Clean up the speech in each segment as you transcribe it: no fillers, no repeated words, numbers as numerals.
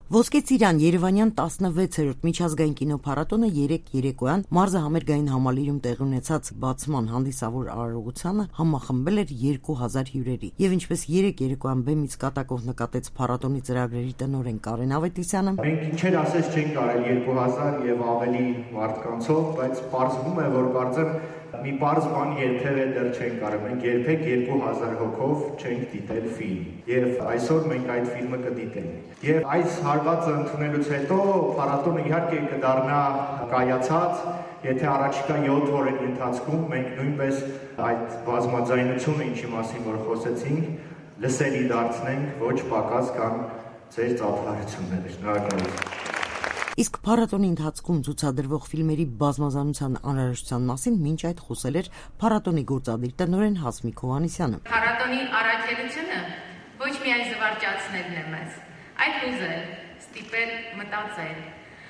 Ոսկե ծիրան Երևանյան 16-րդ միջազգային կինոփառատոնը 3 երեկոյան մարզահամերգային համալիրում տեղի ունեցած բացման հանդիսավոր արարողությանը համախմբել էր 2000 հյուրերի։ Եվ ինչպես 3 երեկոյան բեմից կատակով նկատեց փառատոնի ծրագրերի տնօրեն Կարեն Ավետիսյանը, մենք ինչեր ասես չենք կարել 2000 եւ ավելի մարդկանցով, բայց պարզվում է, որ կարծեմ մի պարզ բան երբևէ դեռ չենք կարել, մենք երբեք 2000 հոգով չենք դիտել ֆիլմ եւ այսօր մենք այդ ֆիլմը կդիտենք։ Եվ այս հարվածը ընդունելուց հետո փառատոնը իհարկե կդառնա կայացած, եթե առաջիկա 7 օրերի ընթացքում մենք նույնպես այդ բազմաձայնությունը, ինչի մասին որ խոսեցինք, լսելի դարձնենք, ոչ պակաս կամ ձեր ծափահարությունները։ Շնորհակալություն։ Իսկ փառատոնի ընթացքում ցուցադրվող ֆիլմերի բազմազանության անհրաժեշտության մասին մինչ այդ խոսել էր փառատոնի գործադիր տնօրեն Հասմիկ Հովհաննիսյանը։ Փառատոնի առաքելությունը ոչ միայն զվարճացնելն է մեզ, այլ ուզել, ստիպել մտածել,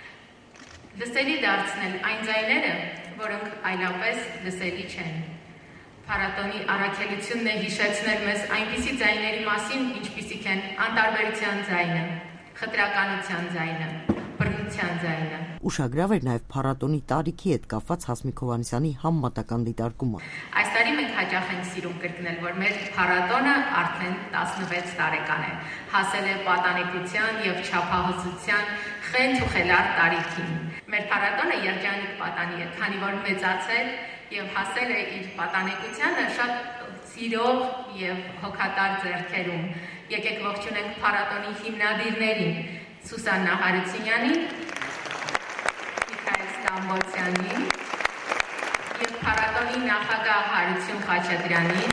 լսելի դարձնել այն ձայները, որոնք այլապես լսելի չեն։ Փառատոնի առաքելությունն է հիշեցնել մեզ այնպիսի ձայների մասին, ինչպիսիք են անտարբերության ձայնը, խտրականության ձայնը, բռնության ձայնը։ Ուշագրավ էր նաև փառատոնի տարիքի հետ կապված Հասմիկ Հովհաննիսյանի համեմատական դիտարկումը։ Այս տարի մենք հաճախ ենք սիրում կրկնել, որ մեր փառատոնը արդեն 16 տարեկան է, հասել է պատանեկության եւ չափահասության խենթ ու խելառ տարիքին։ Մեր փառատոնը երջանիկ պատանի է, քանի որ մեծացել եւ հասել է իր պատանեկությանը շատ սիրող եւ հոգատար ձեռքերում։ Եկեք ողջունենք փառատոնի հիմնադիրներին Սուսաննա Հարությունյանին, Միքայել Ստամբոլցյանին եւ փառատոնի նախագահ Հարություն Խաչատրյանին։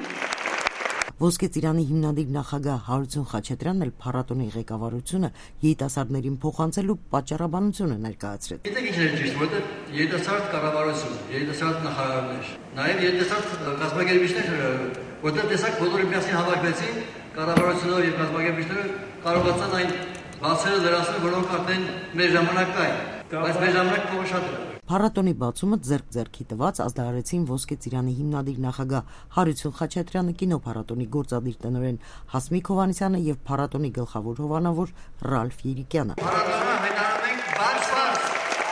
Ոսկե ծիրանի հիմնադիր նախագահ Հարություն Խաչատրյանն էլ փառատոնի ղեկավարությունը երիտասարդներին փոխանցելու պատճառաբանությունը ներկայացրեց։ Գիտեք ինչ է ճիշտ, որտեղ երիտասարդ կառավարություն, երիտասարդ նախարարներ, նաև երիտասարդ կազմակերպիչներ, որտեղ տեսակ բոլորը միասին հավաքվեցին, կառավարությունով եւ կազմակերպիչները կարողացան այն բացերը լրացնել, որոնք արդեն մեր ժամանակ կային, բայց մեր ժամանակ փողը շատ էր։ Փառատոնի բացումը ձեռք-ձեռքի տված ազդարարեցին Ոսկե ծիրանի հիմնադիր նախագահ Հարություն Խաչատրյանը, կինոփառատոնի գործադիր տնօրեն Հասմիկ Հովհաննիսյանը եւ փառատոնի գլխավոր հովանավոր Ռալֆ Երիկյանը։ Փառատոնը հայտարարում ենք բացված։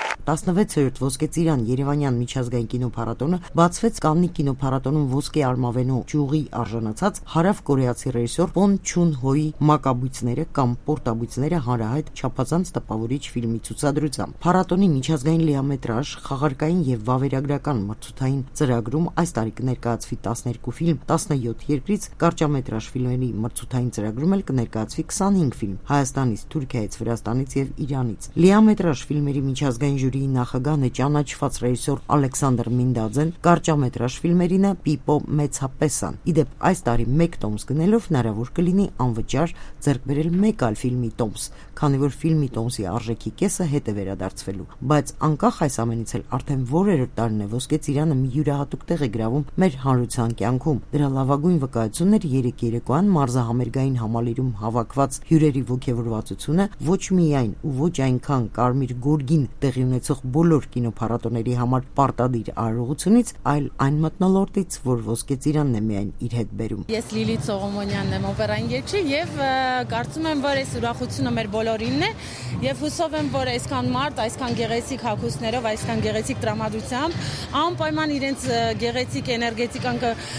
16-րդ Ոսկե ծիրան Երևանյան միջազգային կինոփառատոնը բացվեց Կաննի կինոփառատոնում ոսկե արմավենու ճյուղի արժանացած հարավ-կորեացի ռեժիսոր Պոն Չուն Հոյի «Մակաբույծները» կամ «Պորտաբույծները» հանրահայտ չափազանց տպավորիչ ֆիլմի ցուցադրությամբ։ Փառատոնի միջազգային լիամետրաժ, խաղարկային եւ վավերագրական մրցութային ծրագրում այս տարի կներկայացվի 12 ֆիլմ 17 երկրից, կարճամետրաժ ֆիլմերի մրցութային ծրագրում էլ կներկայացվի 25 ֆիլմ Հայաստանից, Թուրքիայից, Վրաստանից եւ Իրանից։ Լիամետրաժ ֆիլմերի միջազգային ժյուրիի նախագահն է ճանաչված ռեժիսոր Ալեքսանդր Մինդաձեն, կարճամետրաժ ֆիլմերին Պիպո Մեծապեսան։ Իդեպ այս տարի 1 տոմս գնելով հնարավոր կլինի անվճար ձեռք բերել 1 այլ ֆիլմի տոմս, քանի որ ֆիլմի տոմսի արժեքի կեսը հետ է վերադարձվելու։ Բայց անկախ այս ամենից էլ արդեն որերորդ տարին է Ոսկե ծիրանը մի յուրահատուկ տեղ է գրավում մեր հանրության կյանքում։ Դրա լավագույն վկայությունն էր 3 երեկոյան մարզահամերգային համալիրում հավաքված հյուրերի ոգևորվածությունը, ոչ միայն ու ոչ այնքան Կարմիր գորգին տեղի ունեցող բոլոր կինոփառատոների համար պարտադիր արարողությունից, այլ այն մթնոլորտից, որ Ոսկե ծիրանն է միայն իր հետ բերում։ Ես Լիլիթ Սողոմոնյանն եմ, օպերային երգիչ եւ կարծում եմ, որ այս ուրախությունը մեր բոլորինն է եւ հուսով եմ, որ այսքան մարդ, այսքան գեղեցիկ հագուստներով, այսքան գեղեցիկ տրամադրությամբ անպայման իրենց գեղեցիկ էներգետիկան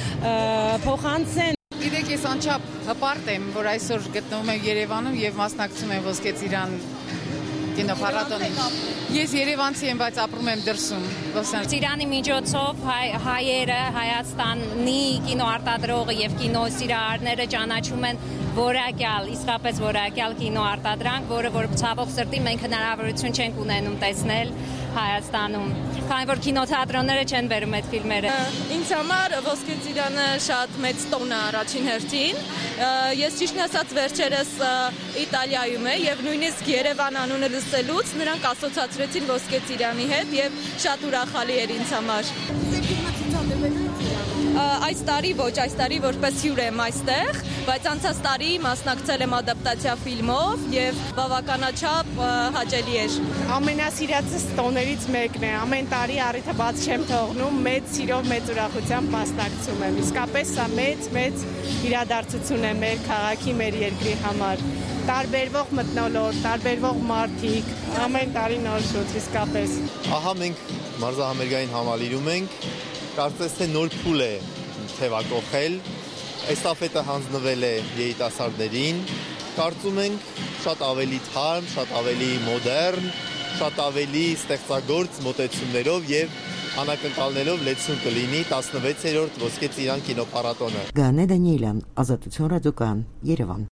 փոխանցեն։ Գիտեք, ես անչափ հպարտ եմ, որ այսօր գտնվում եմ Երևանում եւ մասնակցում եմ Ոսկե ծիրան կինոփառատոնին։ Ես երևանցի եմ, բայց ապրում եմ դրսում։ Ծիրանի միջոցով հայերը, Հայաստանի կինոարտադրողը եւ կինոսիրահարները ճանաչում են որակյալ, իսկապես որակյալ կինոարտադրանք, որը որ ցավոք սրտի մենք հնարավորություն չենք ունենում տեսնել Հայաստանում, քանի որ կինոթատրոնները չեն բերում այդ ֆիլմերը։ Ինձ համար Ոսկե ծիրանը շատ մեծ տոն է առաջին հերթին։ Ես ճիշտն ասած վերջերս Իտալիայում եմ եւ նույնիսկ Երևան անունը լսելուց նրանք ասոցացրեցին Ոսկե ծիրանի հետ եւ շատ ուրախալի էր ինձ համար։ Այս տարի ոչ, այս տարի որպես հյուր եմ այստեղ, բայց անցած տարի մասնակցել եմ ադապտացիա ֆիլմով եւ բավականաչափ հաճելի էր։ Ամենասիրածս տոներից մեկն է, ամեն տարի առիթը բաց չեմ թողնում, մեծ սիրով, մեծ ուրախությամբ մասնակցում եմ։ Իսկապես սա մեծ իրադարձություն է մեր քաղաքի, մեր երկրի համար։ տարբերվող մթնոլորտ, տարբերվող մարդիկ, ամեն տարի նոր շուտ, իսկապես։ Ահա մենք մարզահամերգային համալիրում ենք, կարծես թե նոր փուլ է թևակողել, էստաֆետը հանձնվել է երիտասարդներին, կարծում ենք շատ ավելի թարմ, շատ ավելի մոդեռն, շատ ավելի ստեղծագործ մոտեցումներով եւ անակնկալներով լեցուն կլինի 16-րդ Ոսկե ծիրան կինոփառատոնը։ Գանե Դանիելյան, Ազատություն ռադիոկայան, Երևան։